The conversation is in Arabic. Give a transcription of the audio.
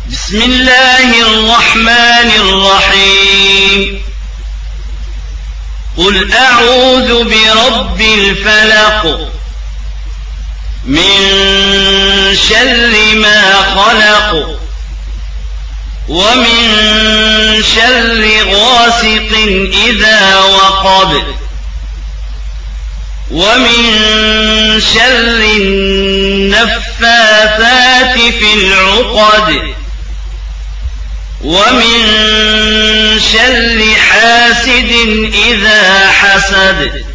بسم الله الرحمن الرحيم قل أعوذ برب الفلق من شر ما خلق ومن شر غاسق إذا وقب ومن شر النفاثات في العقد ومن شر حاسد إذا حسد